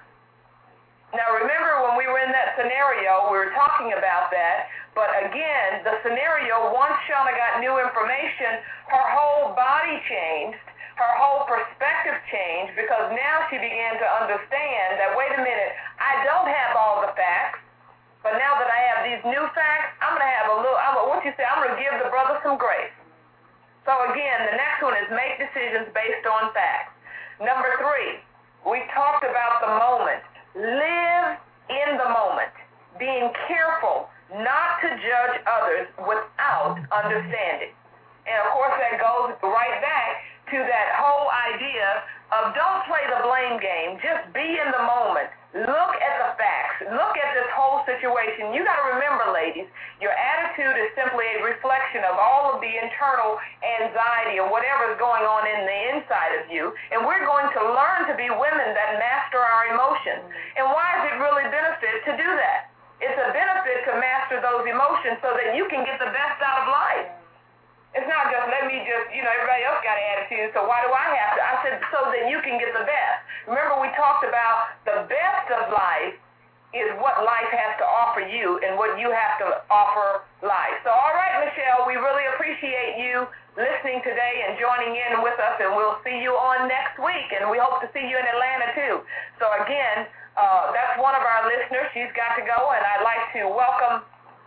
Now remember, when we were in that scenario, we were talking about that, but again, the scenario, once Shauna got new information, her whole body changed, her whole perspective changed, because now she began to understand that, wait a minute, I don't have all the facts, but now that I have these new facts, I'm going to have a little, I'm, what you say, I'm going to give the brother some grace. So again, the next one is make decisions based on facts. Number three, we talked about the moment. Live in the moment, being careful not to judge others without understanding. And of course, that goes right back to that whole idea of don't play the blame game. Just be in the moment. Look at the facts. Look at this whole situation, you got to remember, ladies, your attitude is simply a reflection of all of the internal anxiety or whatever is going on in the inside of you. And we're going to learn to be women that master our emotions. And why is it really benefit to do that? It's a benefit to master those emotions so that you can get the best out of life. It's not just let me just, you know, everybody else got an attitude, so why do I have to? I said so that you can get the best. Remember we talked about the best of life is what life has to offer you and what you have to offer life. So all right, Michelle, we really appreciate you listening today and joining in with us, and we'll see you on next week, and we hope to see you in Atlanta too. So again, uh, that's one of our listeners. She's got to go, and I'd like to welcome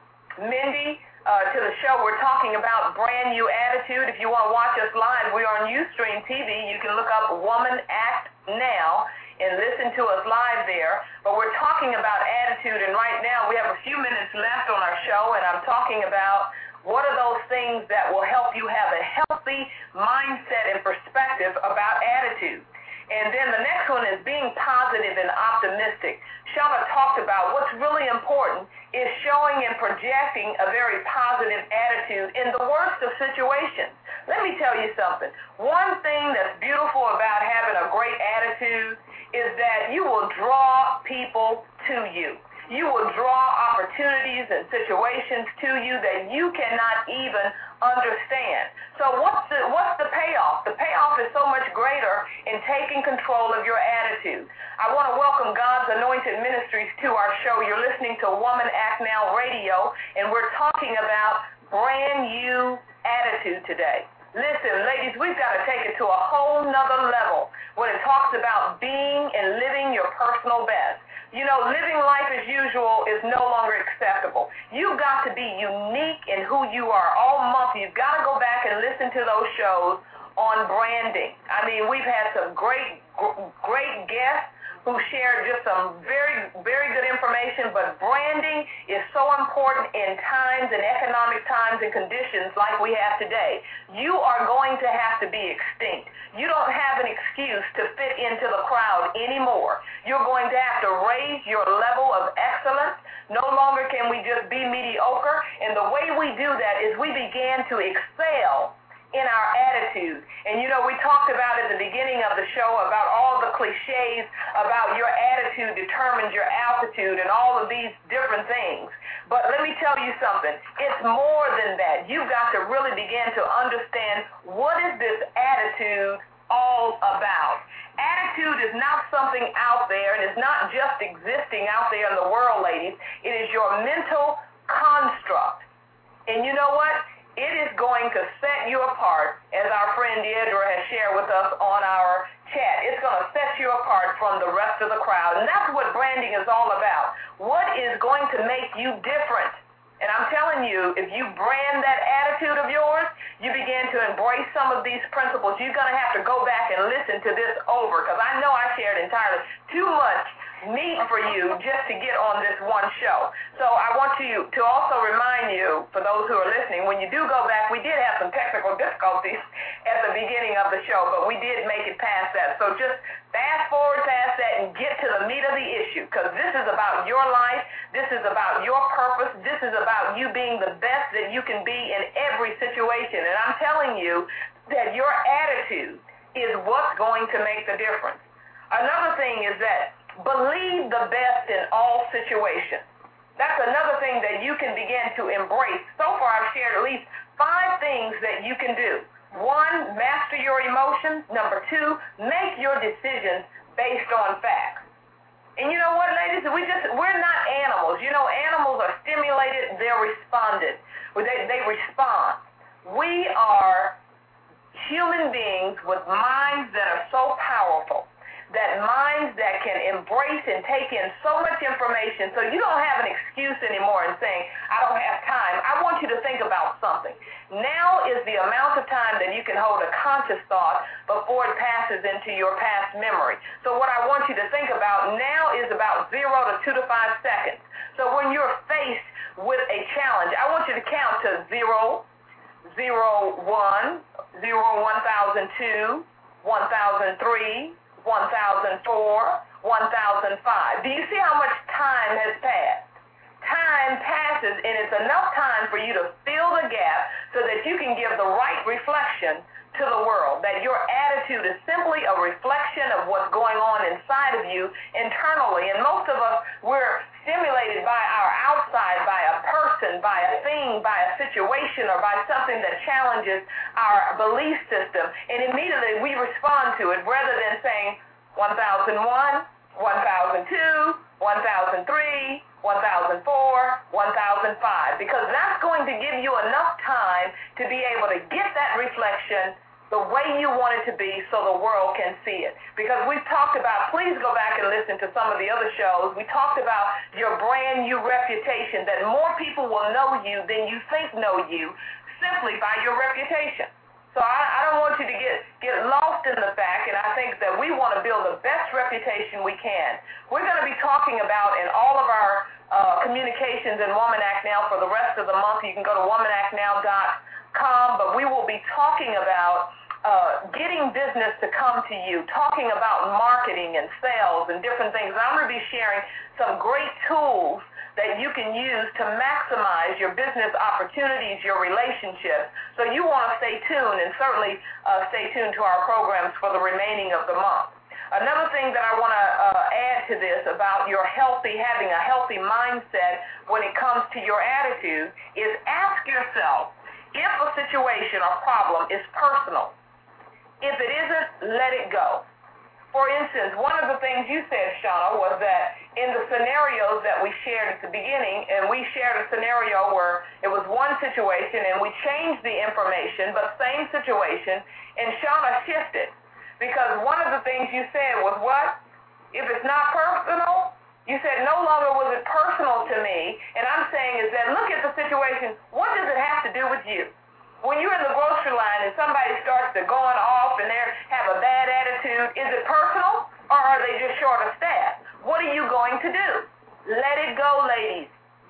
Mindy Uh, to the show. We're talking about Brand New Attitude. If you want to watch us live, we're on Ustream T V. You can look up Woman Act Now and listen to us live there. But we're talking about attitude, and right now we have a few minutes left on our show, and I'm talking about what are those things that will help you have a healthy mindset and perspective about attitude. And then the next one is being positive and optimistic. Shauna talked about what's really important is showing and projecting a very positive attitude in the worst of situations. Let me tell you something. One thing that's beautiful about having a great attitude is that you will draw people to you. You will draw opportunities and situations to you that you cannot even understand. So what's the what's the payoff? The payoff is so much greater in taking control of your attitude. I want to welcome God's Anointed Ministries to our show. You're listening to Woman Act Now Radio, and we're talking about brand new attitude today. Listen, ladies, we've got to take it to a whole nother level when it talks about being and living your personal best. You know, living life as usual is no longer acceptable. You've got to be unique in who you are. All month, you've got to go back and listen to those shows on branding. I mean, we've had some great, great guests who shared just some very, very good information, but branding is so important in times and economic times and conditions like we have today. You are going to have to be extinct. You don't have an excuse to fit into the crowd anymore. You're going to have to raise your level of excellence. No longer can we just be mediocre, and the way we do that is we began to excel in our attitude. And you know, we talked about at the beginning of the show about all the cliches about your attitude determines your altitude and all of these different things. But let me tell you something. It's more than that. You've got to really begin to understand what is this attitude all about. Attitude is not something out there, and it's not just existing out there in the world, ladies. It is your mental construct. And you know what? It is going to set you apart, as our friend Deidre has shared with us on our chat. It's going to set you apart from the rest of the crowd. And that's what branding is all about. What is going to make you different? And I'm telling you, if you brand that attitude of yours, you begin to embrace some of these principles. You're going to have to go back and listen to this over, because I know I shared entirely too much meat for you just to get on this one show. So I want you to also remind you, for those who are listening, when you do go back, we did have some technical difficulties at the beginning of the show, but we did make it past that. So just fast forward past that and get to the meat of the issue, because this is about your life. This is about your purpose. This is about you being the best that you can be in every situation. And I'm telling you that your attitude is what's going to make the difference. Another thing is that believe the best in all situations. That's another thing that you can begin to embrace. So far, I've shared at least five things that you can do. One, master your emotions. Number two, make your decisions based on facts. And you know what, ladies? We just, we're not animals. You know, animals are stimulated, they're responded. They, they respond. We are human beings with minds that are so powerful, that minds that can embrace and take in so much information, so you don't have an excuse anymore in saying, I don't have time. I want you to think about something. Now is the amount of time that you can hold a conscious thought before it passes into your past memory. So what I want you to think about now is about zero to two to five seconds. So when you're faced with a challenge, I want you to count to zero, zero, one, zero, one thousand two, one thousand three, one thousand four, one thousand five. Do you see how much time has passed? chances, and it's enough time for you to fill the gap so that you can give the right reflection to the world, that your attitude is simply a reflection of what's going on inside of you internally. And most of us, we're stimulated by our outside, by a person, by a thing, by a situation, or by something that challenges our belief system. And immediately we respond to it rather than saying one thousand one, one thousand two, one thousand three, one thousand four, one thousand five, because that's going to give you enough time to be able to get that reflection the way you want it to be so the world can see it. Because we've talked about, please go back and listen to some of the other shows, we talked about your brand new reputation, that more people will know you than you think know you simply by your reputation. So I, I don't want you to get, get lost in the fact, and I think that we want to build the best reputation we can. We're going to be talking about in all of our uh, communications in Woman Act Now for the rest of the month. You can go to woman act now dot com, but we will be talking about uh, getting business to come to you, talking about marketing and sales and different things. And I'm going to be sharing some great tools that you can use to maximize your business opportunities, your relationships. So you want to stay tuned, and certainly uh, stay tuned to our programs for the remaining of the month. Another thing that I want to uh, add to this about your healthy, having a healthy mindset when it comes to your attitude is ask yourself if a situation or problem is personal. If it isn't, let it go. For instance, one of the things you said, Shauna, was that in the scenarios that we shared at the beginning, and we shared a scenario where it was one situation and we changed the information, but same situation, and Shauna shifted. Because one of the things you said was what? If it's not personal, you said no longer was it personal to me, and I'm saying is that look at the situation, what does it have to do with you? When you're in the grocery line and somebody starts to going off and they have a bad attitude, is it personal or are they just short of staff? What are you going to do? Let it go, ladies.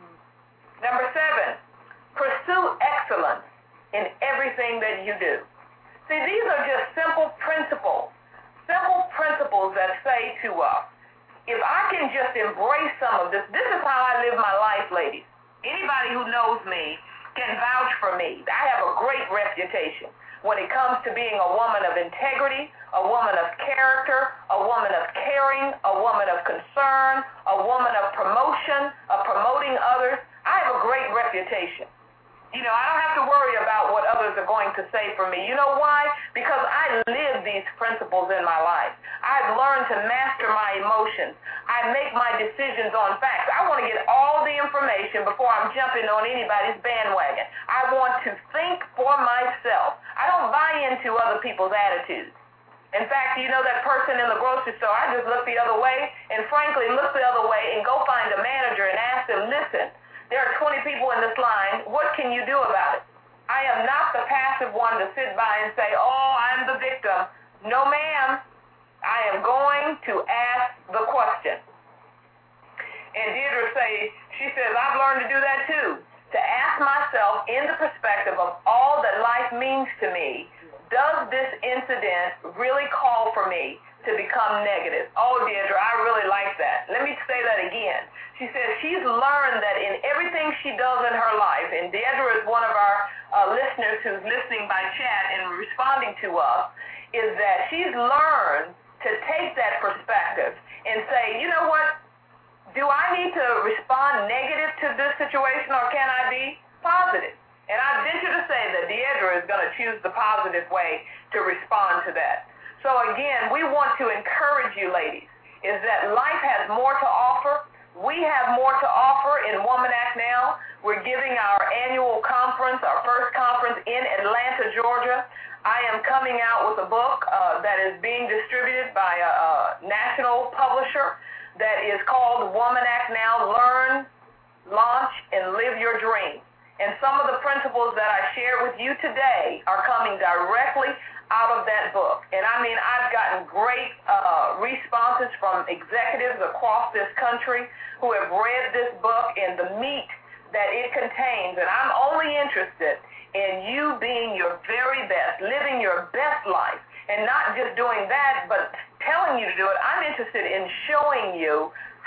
Number seven, pursue excellence in everything that you do. See, these are just simple principles, simple principles that say to us, if I can just embrace some of this, this is how I live my life, ladies. Anybody who knows me can vouch for me. I have a great reputation when it comes to being a woman of integrity, a woman of character, a woman of caring, a woman of concern, a woman of promotion, of promoting others. I have a great reputation. You know, I don't have to worry about what others are going to say for me. You know why? Because I live these principles in my life. I've learned to master my emotions. I make my decisions on facts. I want to get all the information before I'm jumping on anybody's bandwagon. I want to think for myself. I don't buy into other people's attitudes. In fact, you know that person in the grocery store, I just look the other way and frankly look the other way and go find a manager and ask them, listen, there are twenty people in this line. What can you do about it? I am not the passive one to sit by and say, oh, I'm the victim. No, ma'am. I am going to ask the question. And Deirdre say, she says, I've learned to do that too. To ask myself in the perspective of all that life means to me, does this incident really call for me to become negative? Oh, Deirdre, I really like that. Let me say that again. She says she's learned that in everything she does in her life, and Deirdre is one of our uh, listeners who's listening by chat and responding to us, is that she's learned to take that perspective and say, you know what, do I need to respond negative to this situation or can I be positive? And I venture to say that Deirdre is going to choose the positive way to respond to that. So again, we want to encourage you, ladies, is that life has more to offer. We have more to offer in Woman Act Now. We're giving our annual conference, our first conference in Atlanta, Georgia. I am coming out with a book uh, that is being distributed by a, a national publisher that is called Woman Act Now, Learn, Launch, and Live Your Dream. And some of the principles that I share with you today are coming directly out of that book. And I mean, I've gotten great uh, responses from executives across this country who have read this book and the meat that it contains. And I'm only interested in you being your very best, living your best life, and not just doing that, but telling you to do it. I'm interested in showing you how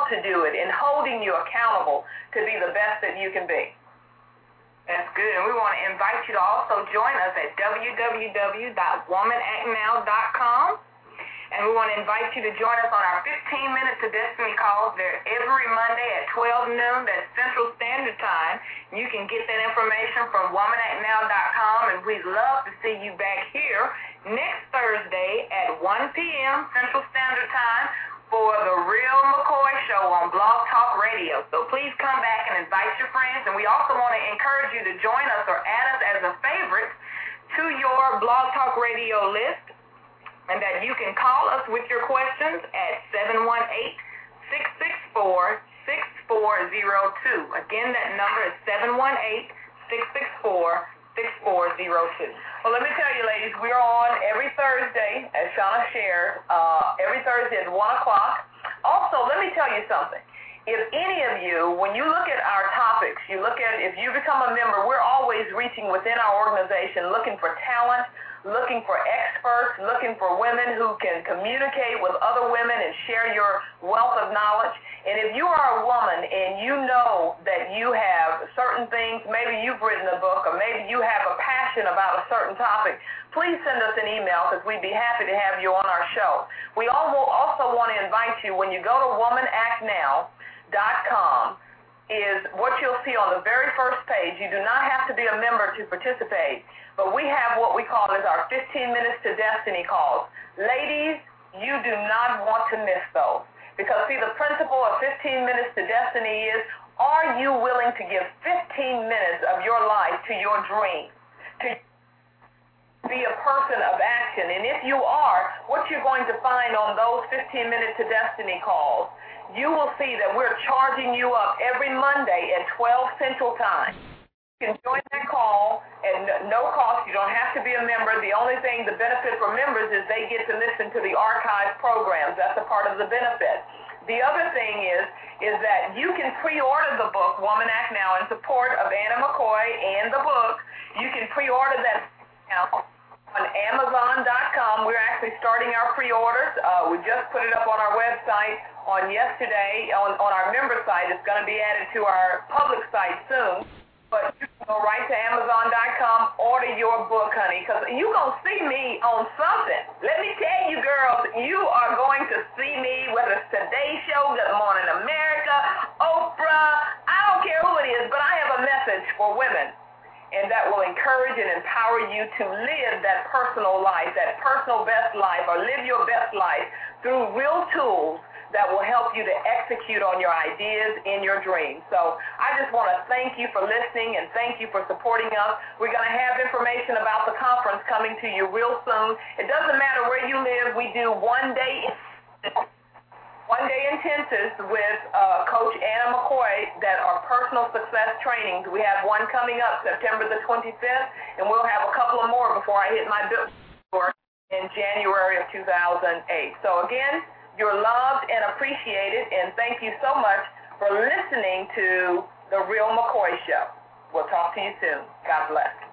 how to do it, and holding you accountable to be the best that you can be. That's good. And we want to invite you to also join us at w w w dot woman act now dot com. And we want to invite you to join us on our fifteen minutes to Destiny calls. They're every Monday at twelve noon. That's Central Standard Time. You can get that information from woman act now dot com. And we'd love to see you back here next Thursday at one p m Central Standard Time for the Real McCoy Show on Blog Talk Radio. So please come back and invite your friends. And we also want to encourage you to join us or add us as a favorite to your Blog Talk Radio list, and that you can call us with your questions at seven one eight, six six four, six four zero two. Again, that number is seven one eight, six six four, six four zero two. Well, let me tell you, ladies, we're on every Thursday, as Shauna shared, uh, every Thursday at one o'clock. Also, let me tell you something. If any of you, when you look at our topics, you look at, if you become a member, we're always reaching within our organization, looking for talent, looking for experts, looking for women who can communicate with other women and share your wealth of knowledge. And if you are a woman and you know that you have certain things, maybe you've written a book or maybe you have a passion about a certain topic, please send us an email because we'd be happy to have you on our show. We also want to invite you, when you go to woman act now dot com, is what you'll see on the very first page. You do not have to be a member to participate, but we have what we call as our fifteen minutes to Destiny calls. Ladies, you do not want to miss those. Because, see, the principle of fifteen minutes to Destiny is, are you willing to give fifteen minutes of your life to your dream, to be a person of action? And if you are, what you're going to find on those fifteen minutes to Destiny calls, you will see that we're charging you up every Monday at twelve Central Time. You can join that call at no cost. You don't have to be a member. The only thing, the benefit for members is they get to listen to the archive programs. That's a part of the benefit. The other thing is, is that you can pre-order the book, Woman Act Now, in support of Anna McCoy and the book. You can pre-order that now on amazon dot com. We're actually starting our pre-orders. Uh, we just put it up on our website on yesterday. On, on our member site, it's going to be added to our public site soon. But you can go right to amazon dot com, order your book, honey, because you're going to see me on something. Let me tell you, girls, you are going to see me, whether it's Today Show, Good Morning America, Oprah, I don't care who it is, but I have a message for women, and that will encourage and empower you to live that personal life, that personal best life, or live your best life through real tools that will help you to execute on your ideas in your dreams. So I just want to thank you for listening and thank you for supporting us. We're going to have information about the conference coming to you real soon. It doesn't matter where you live. We do one day one day intensives with uh, Coach Anna McCoy that are personal success trainings. We have one coming up September the twenty-fifth, and we'll have a couple of more before I hit my book in January of two thousand eight. So again, you're loved and appreciated, and thank you so much for listening to The Real McCoy Show. We'll talk to you soon. God bless.